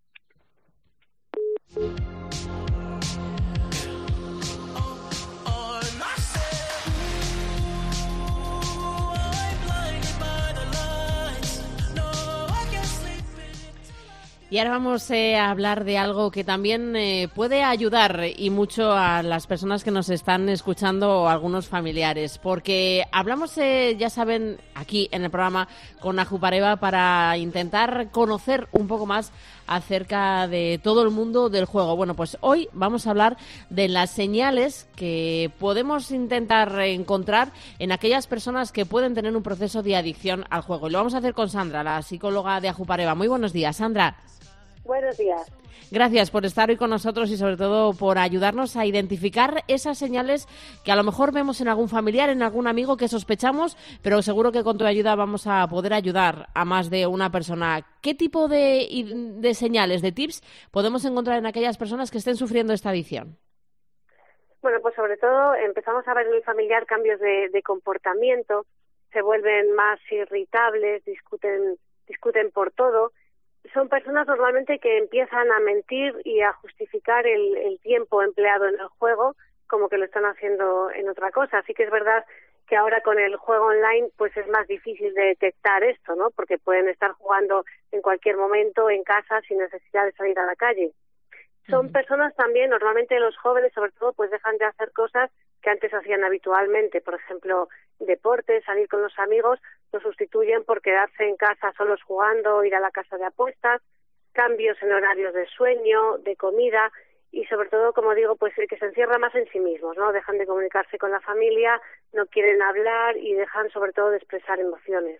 Y ahora vamos eh, a hablar de algo que también eh, puede ayudar y mucho a las personas que nos están escuchando o a algunos familiares, porque hablamos, eh, ya saben, aquí en el programa con Ajupareva para intentar conocer un poco más acerca de todo el mundo del juego. Bueno, pues hoy vamos a hablar de las señales que podemos intentar encontrar en aquellas personas que pueden tener un proceso de adicción al juego. Y lo vamos a hacer con Sandra, la psicóloga de Ajupareva. Muy buenos días, Sandra.
Buenos días.
Gracias por estar hoy con nosotros y sobre todo por ayudarnos a identificar esas señales que a lo mejor vemos en algún familiar, en algún amigo que sospechamos, pero seguro que con tu ayuda vamos a poder ayudar a más de una persona. ¿Qué tipo de, de señales, de tips podemos encontrar en aquellas personas que estén sufriendo esta adicción?
Bueno, pues sobre todo empezamos a ver en el familiar cambios de, de comportamiento, se vuelven más irritables, discuten, discuten por todo. Son personas normalmente que empiezan a mentir y a justificar el, el tiempo empleado en el juego como que lo están haciendo en otra cosa. Así que es verdad que ahora con el juego online pues es más difícil de detectar esto, ¿no? Porque pueden estar jugando en cualquier momento en casa sin necesidad de salir a la calle. Son uh-huh. personas también, normalmente los jóvenes sobre todo, pues dejan de hacer cosas que antes hacían habitualmente. Por ejemplo, deporte, salir con los amigos, lo sustituyen por quedarse en casa solos jugando, ir a la casa de apuestas, cambios en horarios de sueño, de comida y sobre todo, como digo, pues que se encierra más en sí mismos, ¿no? Dejan de comunicarse con la familia, no quieren hablar y dejan sobre todo de expresar emociones.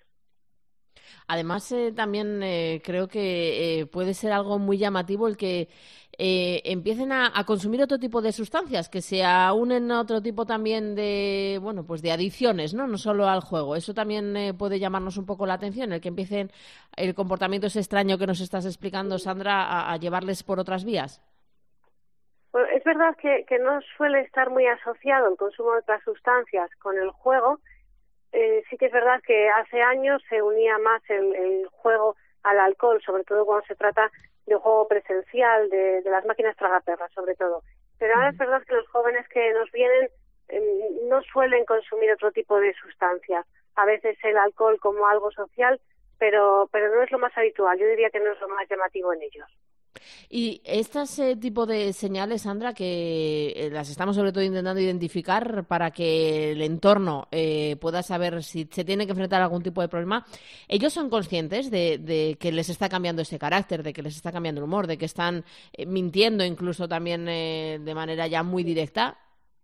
Además, eh, también eh, creo que eh, puede ser algo muy llamativo el que eh, empiecen a, a consumir otro tipo de sustancias, que se unen a otro tipo también de, bueno, pues de adicciones, ¿no? No solo al juego. Eso también eh, puede llamarnos un poco la atención, el que empiecen el comportamiento ese extraño que nos estás explicando, Sandra, a, a llevarles por otras vías.
Bueno, es verdad que, que no suele estar muy asociado el consumo de otras sustancias con el juego. Eh, sí que es verdad que hace años se unía más el, el juego al alcohol, sobre todo cuando se trata de un juego presencial, de, de las máquinas tragaperras, sobre todo. Pero ahora es verdad que los jóvenes que nos vienen eh, no suelen consumir otro tipo de sustancias. A veces el alcohol como algo social, pero, pero no es lo más habitual. Yo diría que no es lo más llamativo en ellos.
Y este tipo de señales, Sandra, que eh, las estamos sobre todo intentando identificar para que el entorno eh, pueda saber si se tiene que enfrentar a algún tipo de problema, ¿ellos son conscientes de, de que les está cambiando ese carácter, de que les está cambiando el humor, de que están eh, mintiendo incluso también eh, de manera ya muy directa?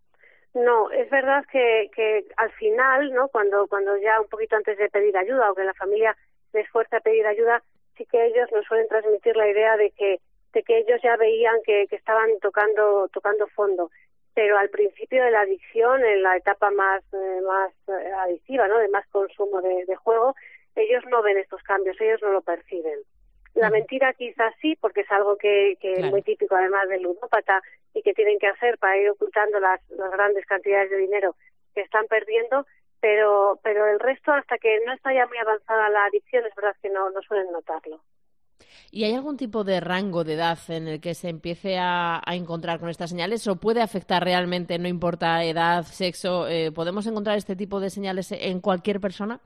No, es verdad que, que al final, ¿no? Cuando, cuando ya un poquito antes de pedir ayuda o que la familia les fuerza a pedir ayuda, sí que ellos nos suelen transmitir la idea de que, de que ellos ya veían que, que estaban tocando, tocando fondo. Pero al principio de la adicción, en la etapa más, eh, más eh, adictiva, ¿no? De más consumo de, de juego, ellos no ven estos cambios, ellos no lo perciben. La mentira quizás sí, porque es algo que, que claro. es muy típico además del ludópata y que tienen que hacer para ir ocultando las, las grandes cantidades de dinero que están perdiendo, pero pero el resto, hasta que no está ya muy avanzada la adicción, es verdad que no, no suelen notarlo.
¿Y hay algún tipo de rango de edad en el que se empiece a, a encontrar con estas señales o puede afectar realmente, no importa edad, sexo? Eh, ¿Podemos encontrar este tipo de señales en cualquier persona?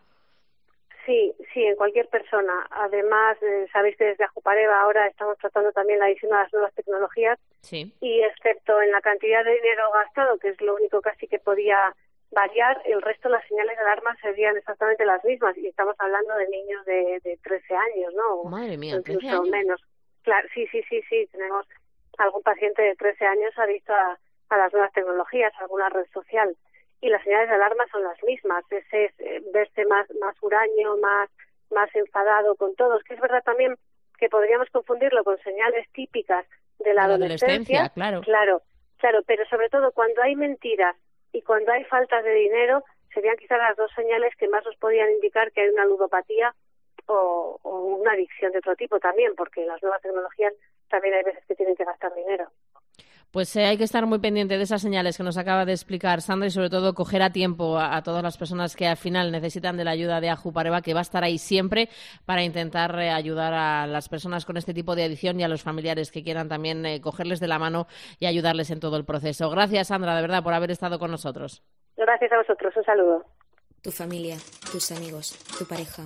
Sí, sí, en cualquier persona. Además, eh, sabéis que desde Ajupareva ahora estamos tratando también la adicción a las nuevas tecnologías.
Sí.
Y excepto en la cantidad de dinero gastado, que es lo único casi que podía variar, el resto de las señales de alarma serían exactamente las mismas. Y estamos hablando de niños de, de trece años, ¿no?
Madre mía,
incluso
¿trece años?
Menos. Claro, sí, sí, sí, sí. Tenemos algún paciente de trece años adicto a, a las nuevas tecnologías, a alguna red social. Y las señales de alarma son las mismas, ese es eh, verse más más huraño, más más enfadado con todos, que es verdad también que podríamos confundirlo con señales típicas de la,
la
adolescencia,
adolescencia, claro.
claro, claro, pero sobre todo cuando hay mentiras y cuando hay faltas de dinero, serían quizás las dos señales que más nos podían indicar que hay una ludopatía o, o una adicción de otro tipo también, porque las nuevas tecnologías también hay veces que tienen que gastar dinero.
Pues eh, hay que estar muy pendiente de esas señales que nos acaba de explicar Sandra y sobre todo coger a tiempo a, a todas las personas que al final necesitan de la ayuda de Ajupareva, que va a estar ahí siempre para intentar eh, ayudar a las personas con este tipo de adicción y a los familiares que quieran también eh, cogerles de la mano y ayudarles en todo el proceso. Gracias, Sandra, de verdad, por haber estado con nosotros.
Gracias a vosotros, un saludo.
Tu familia, tus amigos, tu pareja,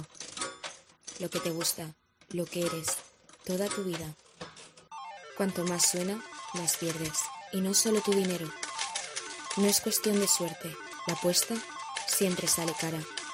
lo que te gusta, lo que eres, toda tu vida. Cuanto más suena, más pierdes. Y no solo tu dinero. No es cuestión de suerte. La apuesta siempre sale cara.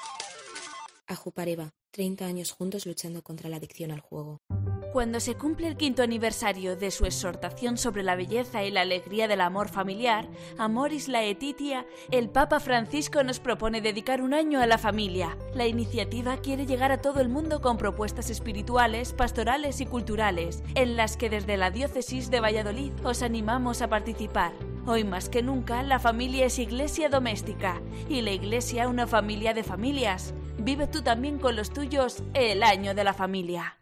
Ajupareva, treinta años juntos luchando contra la adicción al juego.
Cuando se cumple el quinto aniversario de su exhortación sobre la belleza y la alegría del amor familiar, Amoris Laetitia, el Papa Francisco nos propone dedicar un año a la familia. La iniciativa quiere llegar a todo el mundo con propuestas espirituales, pastorales y culturales, en las que desde la Diócesis de Valladolid os animamos a participar. Hoy más que nunca, la familia es iglesia doméstica y la iglesia una familia de familias. Vive tú también con los tuyos el año de la familia.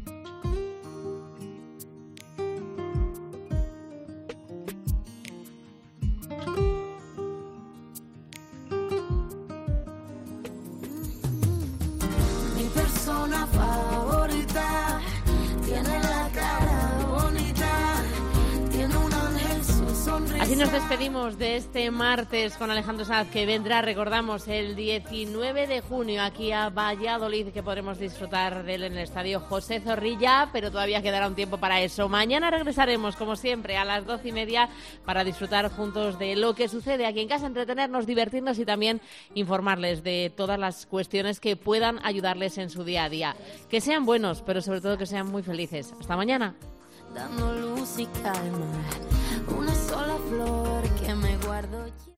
Favorita, tiene la cara bonita, tiene un ángel, su sonrisa.
Así nos despedimos de este martes con Alejandro Sanz, que vendrá, recordamos, el diecinueve de junio aquí a Valladolid, que podremos disfrutar de él en el Estadio José Zorrilla, pero todavía quedará un tiempo para eso. Mañana regresaremos, como siempre, a las doce y media para disfrutar juntos de lo que sucede aquí en casa, entretenernos, divertirnos y también informarles de todas las cuestiones que puedan ayudarles en su día a día. Que sean buenos, pero sobre todo que sean muy felices. Hasta mañana.
Dando luz y calma, una sola flor que me guardo.